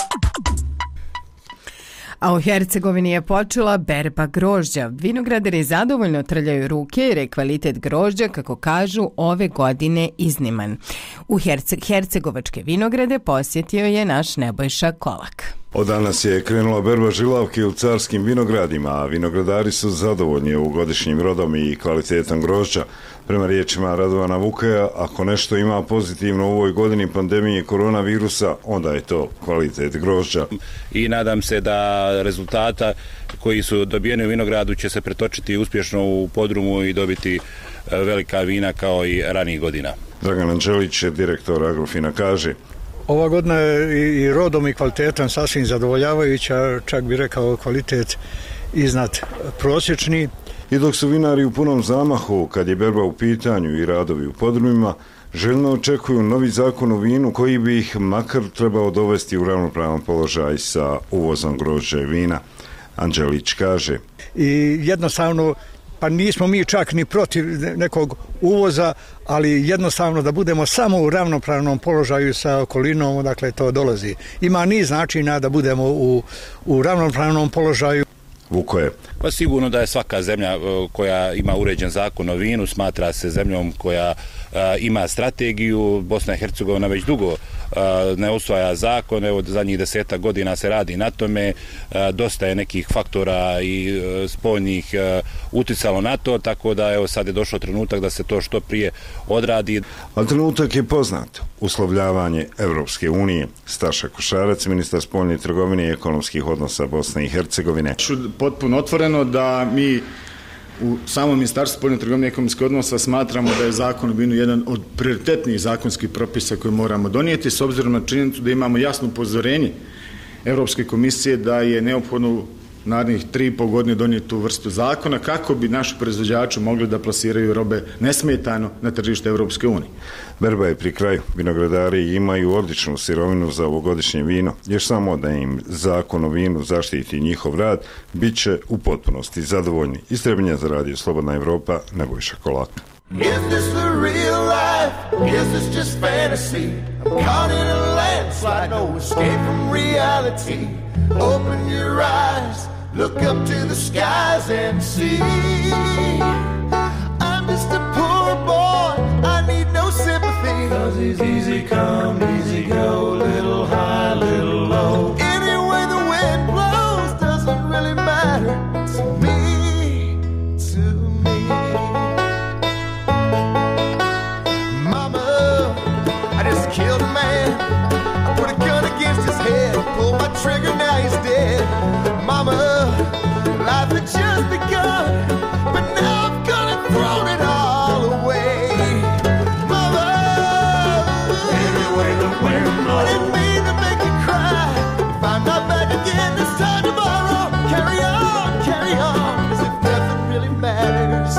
[SPEAKER 1] A u Hercegovini je počela berba grožđa. Vinogradari zadovoljno trljaju ruke jer je kvalitet grožđa, kako kažu, ove godine izniman. U hercegovačke vinograde posjetio je naš Nebojša Kolak.
[SPEAKER 5] Od danas je krenula berba žilavke u carskim vinogradima, a vinogradari su zadovoljni ovogodišnjim rodom i kvalitetom grožđa. Prema riječima Radovana Vukaja, ako nešto ima pozitivno u ovoj godini pandemije koronavirusa, onda je to kvalitet grožđa.
[SPEAKER 8] I nadam se da rezultata koji su dobijeni u vinogradu će se pretočiti uspješno u podrumu i dobiti velika vina kao i ranijih godina.
[SPEAKER 5] Dragan Anđelić, direktor Agrofina, kaže:
[SPEAKER 9] ova godina je i rodom i kvalitetom sasvim zadovoljavajuća, čak bi rekao kvalitet iznad prosječni.
[SPEAKER 5] I dok su vinari u punom zamahu, kad je berba u pitanju i radovi u podrumima, željno očekuju novi zakon o vinu koji bi ih makar trebao dovesti u ravnopravan položaj sa uvozom grožđa i vina. Anđelić kaže:
[SPEAKER 9] i jednostavno, pa nismo mi čak ni protiv nekog uvoza, ali jednostavno da budemo samo u ravnopravnom položaju sa okolinom, dakle to dolazi. Ima niz načina da budemo u ravnopravnom položaju.
[SPEAKER 5] Vukoje:
[SPEAKER 8] pa sigurno da je svaka zemlja koja ima uređen zakon o vinu smatra se zemljom koja ima strategiju. Bosna i Hercegovina već dugo ne usvaja zakon, evo zadnjih 10 godina se radi na tome, dosta je nekih faktora i spoljnih uticalo na to, tako da evo sad je došao trenutak da se to što prije odradi.
[SPEAKER 5] A trenutak je poznat, uslovljavanje Evropske unije. Staša Košarac, ministar spoljne trgovine i ekonomskih odnosa Bosne i Hercegovine.
[SPEAKER 25] Potpuno otvoreno da mi u samom Ministarstvu spoljne trgovine i ekonomskih odnosa smatramo da je zakon o vinu jedan od prioritetnijih zakonskih propisa koje moramo donijeti, s obzirom na činjenicu da imamo jasno upozorenje Europske komisije da je neophodno narednih 3,5 godine donijeti tu vrstu zakona kako bi naši proizvođači mogli da plasiraju robe nesmetano na tržište Europske unije.
[SPEAKER 5] Berba je pri kraju. Vinogradari imaju odličnu sirovinu za ovogodišnje vino. Još samo da im zakon o vinu zaštiti njihov rad, bit će u potpunosti zadovoljni. Iz Trebinja za Radio Slobodna Evropa, Nebojša Kolak.
[SPEAKER 26] Is this the real life? Is this just fantasy? I'm caught in a landslide, no escape from reality. Open your eyes, look up to the skies and see. I'm just a poor boy, I need no sympathy. 'Cause he's easy come, easy go, little high, little low. Any way the wind blows doesn't really matter to me, to me. Mama, I just killed a man. I put a gun against his head, pulled my trigger, now he's dead. Mama, life had just begun, but now I've gone and thrown it all away. Mama, anyway the wind blows, I didn't mean to make you cry. If I'm not back again this time tomorrow, carry on, as if nothing really matters.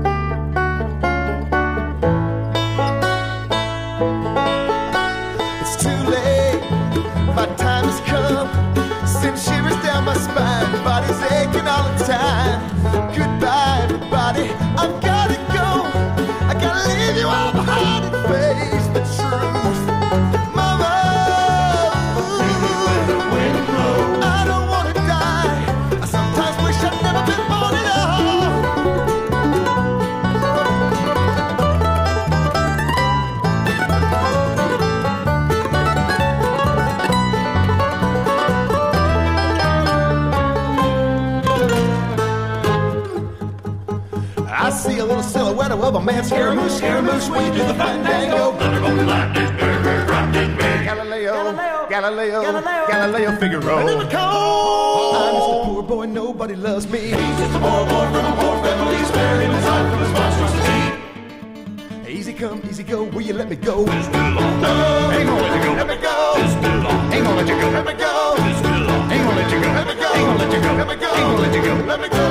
[SPEAKER 26] It's too late, my time has come. Send shivers down my spine, body's aching all the time. Goodbye, everybody, I've gotta go. I gotta leave you all behind and face the truth. Mama, the wind blows, I don't wanna die. I sometimes wish I'd never been born at all. I see a little silhouette of a man, Scaramouche, when you do the fandango. Galileo, Galileo Figaro. And in the cold, I'm just a poor boy, nobody loves me. He's just a poor boy from a poor family, sparing his life from his monstrosity. Easy come, easy go, will you let me go? This little long time. Ain't gonna let you go. Let me go. This little long time. Ain't gonna let you go. Let me go. This little long time. Ain't gonna let you go. Let me go. Ain't gonna let you go. Let me go. Ain't gonna let you go. Let me go.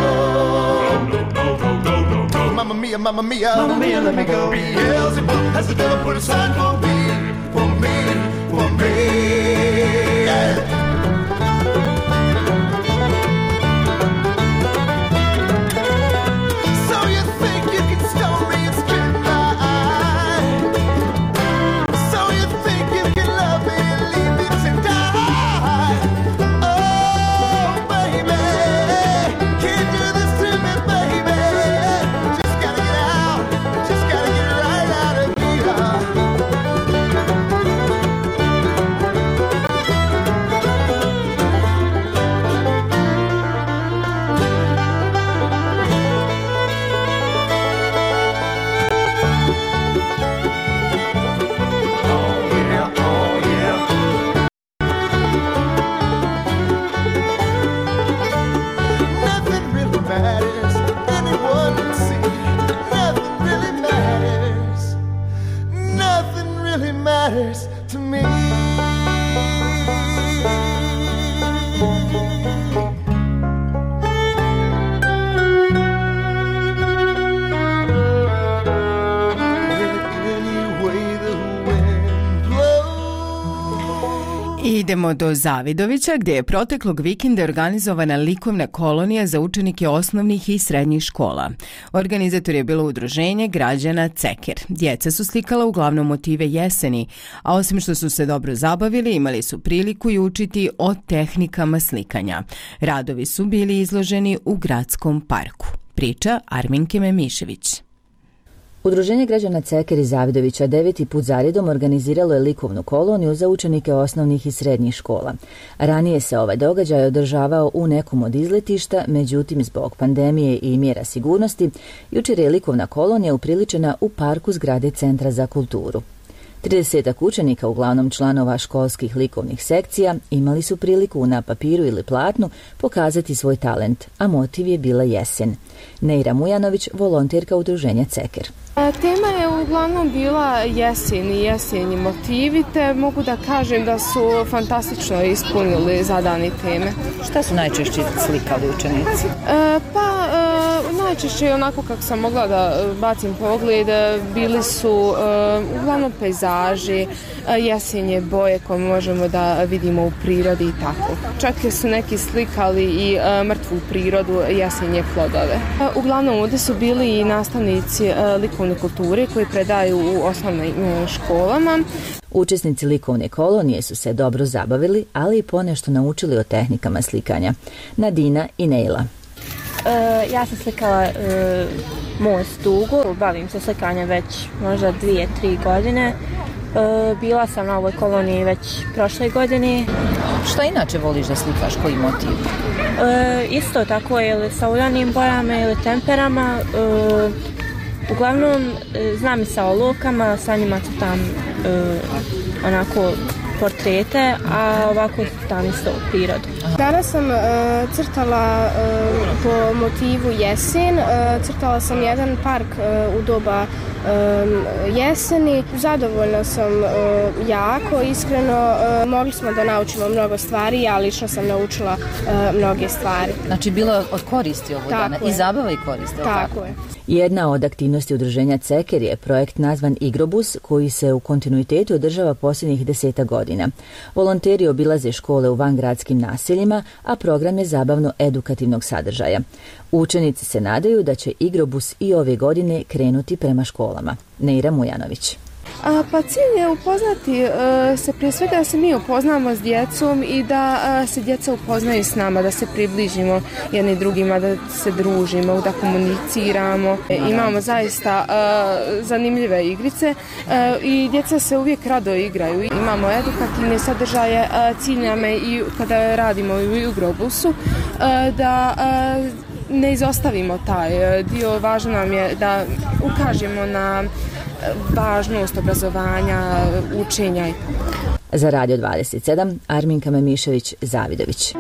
[SPEAKER 26] No. Mamma mia, mamma mia. Mamma mia, let me go. Beelzebub has the devil put aside for me. For me, for me. Yeah.
[SPEAKER 1] Idemo do Zavidovića, gdje je proteklog vikenda organizovana likovna kolonija za učenike osnovnih i srednjih škola. Organizator je bilo udruženje građana Ceker. Djeca su slikala uglavnom motive jeseni, a osim što su se dobro zabavili, imali su priliku i učiti o tehnikama slikanja. Radovi su bili izloženi u gradskom parku. Priča Arminke Memišević.
[SPEAKER 7] Udruženje građana Ceker iz Zavidovića 9. put zaredom organiziralo je likovnu koloniju za učenike osnovnih i srednjih škola. Ranije se ovaj događaj održavao u nekom od izletišta, međutim zbog pandemije i mjera sigurnosti, jučer je likovna kolonija upriličena u parku zgrade Centra za kulturu. 30 učenika, uglavnom članova školskih likovnih sekcija, imali su priliku na papiru ili platnu pokazati svoj talent, a motiv je bila jesen. Neira Mujanović, volonterka udruženja Ceker.
[SPEAKER 10] Tema je uglavnom bila jesen i jesenji motivi, te mogu da kažem da su fantastično ispunili zadane teme.
[SPEAKER 7] Šta su najčešće slikali učenici?
[SPEAKER 10] Najčešće onako kako sam mogla da bacim pogled, bili su uglavnom pejzaži, jesenje boje koje možemo da vidimo u prirodi i tako. Čak su neki slikali i mrtvu prirodu, jesenje plodove. Uglavnom ovdje su bili i nastavnici likovne kulture koji predaju u osnovnim školama.
[SPEAKER 7] Učesnici likovne kolonije su se dobro zabavili, ali i ponešto naučili o tehnikama slikanja. Nadina i Nejla.
[SPEAKER 12] Ja sam slikala most dugo, bavim se slikanjem već možda 2-3 godine. Bila sam na ovoj koloniji već prošle godine.
[SPEAKER 7] Šta inače voliš da slikaš, koji motiv?
[SPEAKER 12] Isto tako, ili sa uljanim bojama ili temperama. Uglavnom znam i sa olovkama, sa njima crtam onako portrete, a ovako tam isto u prirodu.
[SPEAKER 10] Danas sam crtala po motivu jesen, crtala sam jedan park u doba jeseni. Zadovoljna sam jako, iskreno. Mogli smo da naučimo mnogo stvari, ja lično sam naučila mnoge stvari.
[SPEAKER 7] Znači bilo od koristi ovo dana i zabava i koristi.
[SPEAKER 10] Tako je.
[SPEAKER 7] Jedna od aktivnosti udruženja Ceker je projekt nazvan Igrobus, koji se u kontinuitetu održava posljednjih 10 godina. Volonteri obilaze škole u vangradskim naseljima, a program je zabavno-edukativnog sadržaja. Učenici se nadaju da će Igrobus i ove godine krenuti prema školama. Neira Mujanović.
[SPEAKER 10] Pa cilj je upoznati se, prije svega da se mi upoznamo s djecom i da se djeca upoznaju s nama, da se približimo jedni drugima, da se družimo, da komuniciramo. Imamo zaista zanimljive igrice i djeca se uvijek rado igraju. Imamo edukativne sadržaje, cilj nam je i kada radimo u Igrobusu da ne izostavimo taj dio. Važno nam je da ukažemo na važnost obrazovanja, učenja.
[SPEAKER 7] Za Radio 27, Arminka Memišević-Zavidović.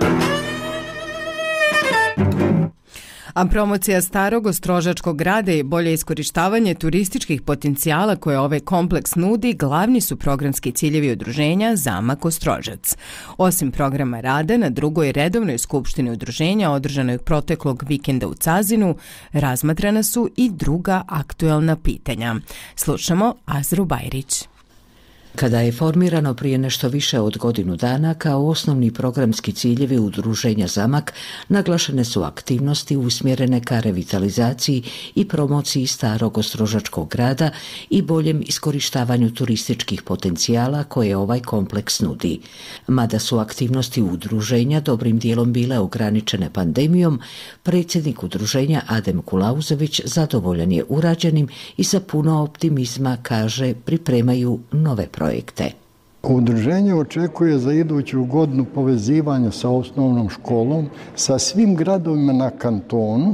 [SPEAKER 1] A promocija starog ostrožačkog grada i bolje iskorištavanje turističkih potencijala koje ovaj kompleks nudi glavni su programski ciljevi udruženja Zamak Ostrožac. Osim programa rada, na drugoj redovnoj skupštini udruženja održanoj proteklog vikenda u Cazinu razmatrana su i druga aktuelna pitanja. Slušamo Azru Bajrić.
[SPEAKER 3] Kada je formirano prije nešto više od godinu dana, kao osnovni programski ciljevi udruženja Zamak, naglašene su aktivnosti usmjerene ka revitalizaciji i promociji starog ostrožačkog grada i boljem iskorištavanju turističkih potencijala koje ovaj kompleks nudi. Mada su aktivnosti udruženja dobrim dijelom bile ograničene pandemijom, predsjednik udruženja Adem Kulauzović zadovoljan je urađenim i sa puno optimizma kaže pripremaju nove projekte.
[SPEAKER 6] Udruženje očekuje za iduću godinu povezivanje sa osnovnom školom, sa svim gradovima na kantonu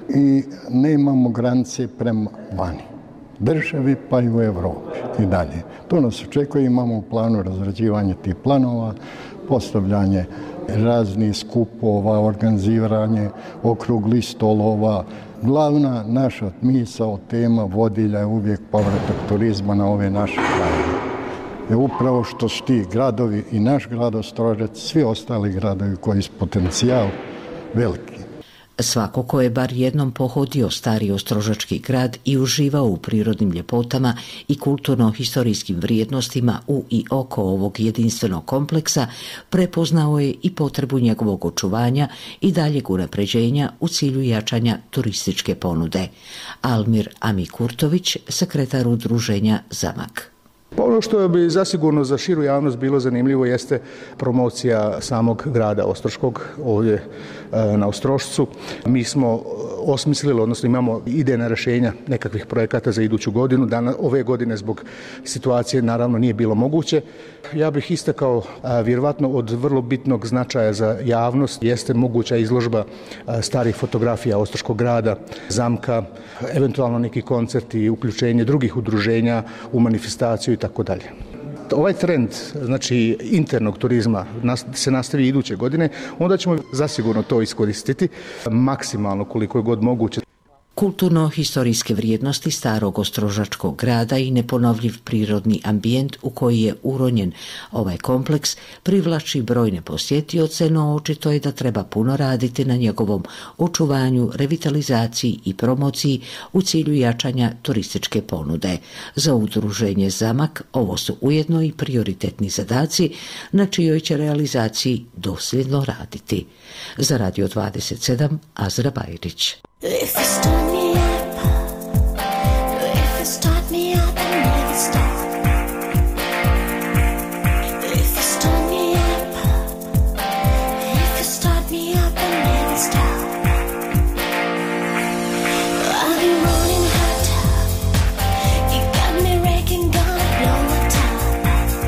[SPEAKER 6] i nemamo granice prema vani, državi pa i u Evropi i dalje. To nas očekuje, imamo u planu razrađivanje tih planova, postavljanje raznih skupova, organiziranje okruglih stolova. Glavna naša misao, tema vodilja je uvijek povratak turizma na ove naše krajeve. Je upravo što su ti gradovi i naš grad Ostrožac, svi ostali gradovi koji su potencijal veliki.
[SPEAKER 3] Svako ko je bar jednom pohodio stari ostrožački grad i uživao u prirodnim ljepotama i kulturno-historijskim vrijednostima u i oko ovog jedinstvenog kompleksa, prepoznao je i potrebu njegovog očuvanja i daljeg unapređenja u cilju jačanja turističke ponude. Almir Amikurtović, sekretar udruženja Zamak.
[SPEAKER 13] Ono što bi zasigurno za širu javnost bilo zanimljivo jeste promocija samog grada Ostroškog ovdje na Ostrošcu. Mi smo osmislili, odnosno imamo idejna rješenja nekakvih projekata za iduću godinu. Ove godine zbog situacije naravno nije bilo moguće. Ja bih istakao vjerovatno od vrlo bitnog značaja za javnost jeste moguća izložba starih fotografija Ostroškog grada, zamka, eventualno neki koncerti i uključenje drugih udruženja u manifestaciju i tako dalje. Ovaj trend, znači internog turizma, se nastavi iduće godine, onda ćemo zasigurno to iskoristiti maksimalno koliko je god moguće.
[SPEAKER 3] Kulturno-historijske vrijednosti starog ostrožačkog grada i neponovljiv prirodni ambijent u koji je uronjen ovaj kompleks privlači brojne posjetioce, no očito je da treba puno raditi na njegovom očuvanju, revitalizaciji i promociji u cilju jačanja turističke ponude. Za udruženje Zamak ovo su ujedno i prioritetni zadaci na čijoj će realizaciji dosljedno raditi. Za Radio 27, Azra Bajrić.
[SPEAKER 11] If you start me up, if you start me up and never stop. If you start me up, if you start me up and never stop. I'll be rolling hot, you got me raking, gonna blow my top.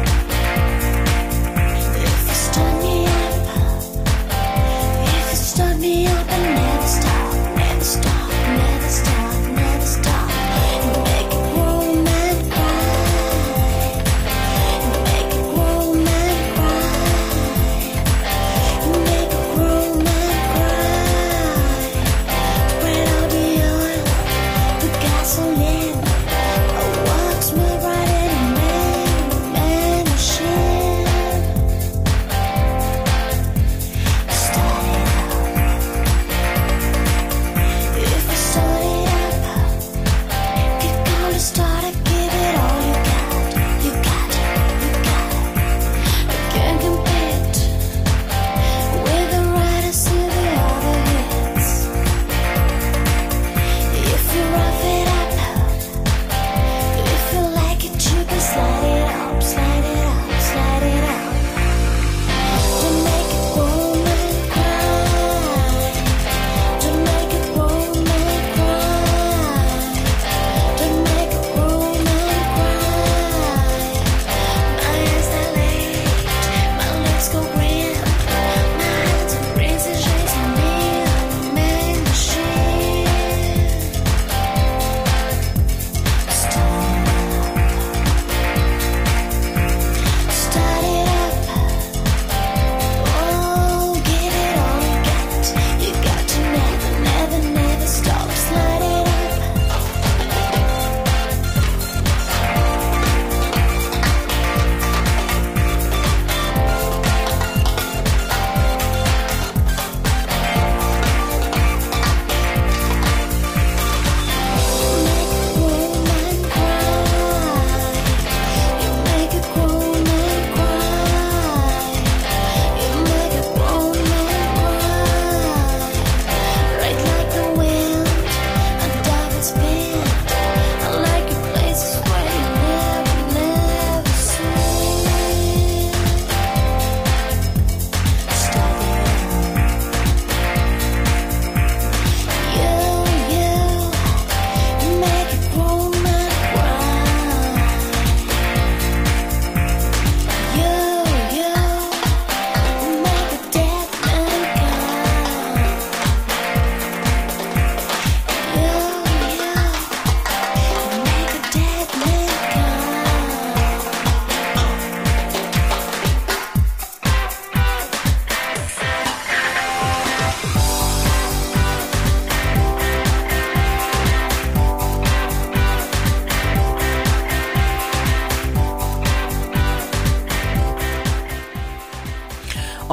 [SPEAKER 11] If you start me up, if you start me up and never stop. Stop, never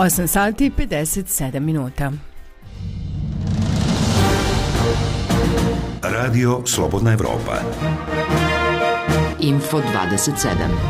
[SPEAKER 1] 8 sati i 57 minuta.
[SPEAKER 2] Radio Slobodna Evropa.
[SPEAKER 3] Info 27.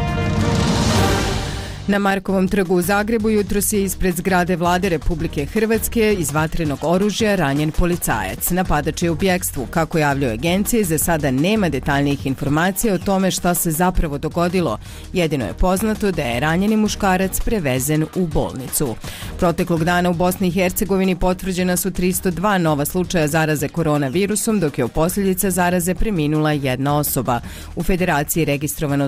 [SPEAKER 1] Na Markovom trgu u Zagrebu jutros je ispred zgrade Vlade Republike Hrvatske iz vatrenog oružja ranjen policajac. Napadač je u bjegstvu. Kako javljaju agencije, za sada nema detaljnijih informacija o tome šta se zapravo dogodilo. Jedino je poznato da je ranjeni muškarac prevezen u bolnicu. Proteklog dana u Bosni i Hercegovini potvrđena su 302 nova slučaja zaraze koronavirusom, dok je od posljedica zaraze preminula jedna osoba. U Federaciji je registrovano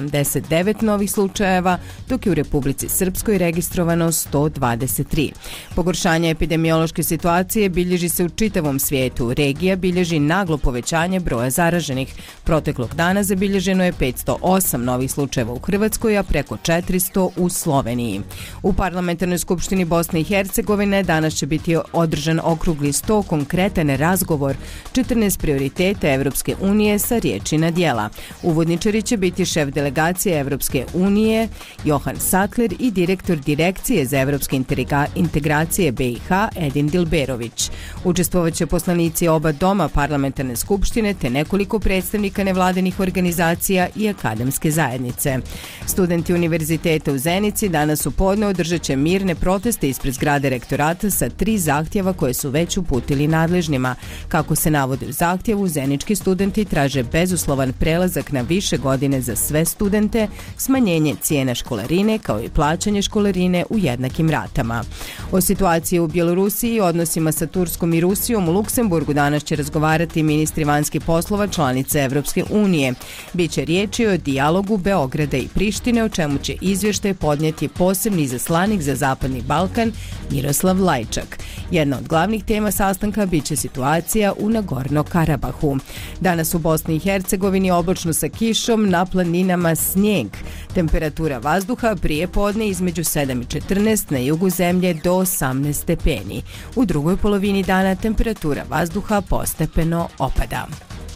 [SPEAKER 1] 179 novih slučajeva, dok je u Republici Srpskoj registrovano 123. Pogoršanje epidemiološke situacije bilježi se u čitavom svijetu. Regija bilježi naglo povećanje broja zaraženih. Proteklog dana zabilježeno je 508 novih slučajeva u Hrvatskoj, a preko 400 u Sloveniji. U Parlamentarnoj skupštini Bosne i Hercegovine danas će biti održan okrugli sto, konkretan razgovor, 14 prioriteta Evropske unije sa riječi na djela. Uvodničari će biti šef delegacije Evropske unije Johan Sattler i direktor Direkcije za evropske integracije BiH Edin Dilberović. Učestvovaće poslanici oba doma parlamentarne skupštine te nekoliko predstavnika nevladinih organizacija i akademske zajednice. Studenti Univerziteta u Zenici danas u podne održat će mirne proteste ispred zgrade rektorata sa 3 zahtjeva koje su već uputili nadležnima. Kako se navodi u zahtjevu, zenički studenti traže bezuslovan prelazak na više godine za sve studente, smanjenje cijena školarine kao i plaćanje školarine u jednakim ratama. O situaciji u Bjelorusiji i odnosima sa Turskom i Rusijom u Luksemburgu danas će razgovarati ministri vanjskih poslova članice Evropske unije. Biće riječi o dijalogu Beograda i Prištine, o čemu će izvještaj podnijeti posebni izaslanik za Zapadni Balkan Miroslav Lajčak. Jedna od glavnih tema sastanka biće situacija u Nagorno-Karabahu. Danas u Bosni i Hercegovini oblačno sa kišom, na planinama snijeg. Temperatura vazduha prije podne između 7 i 14, na jugu zemlje do 18 stepeni. U drugoj polovini dana temperatura vazduha postepeno opada.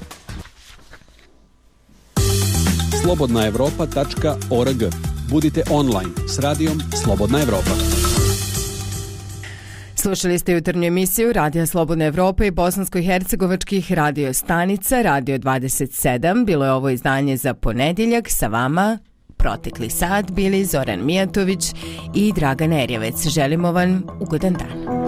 [SPEAKER 14] slobodnaevropa.org. Budite online s radijom Slobodna Evropa.
[SPEAKER 1] Slušali ste jutarnju emisiju Radija Slobodna Evropa i bosansko-hercegovačkih radio stanica Radio 27. Bilo je ovo izdanje za ponedjeljak. Sa vama protekli sat bili Zoran Mijatović i Dragan Erjevec. Želimo vam ugodan dan.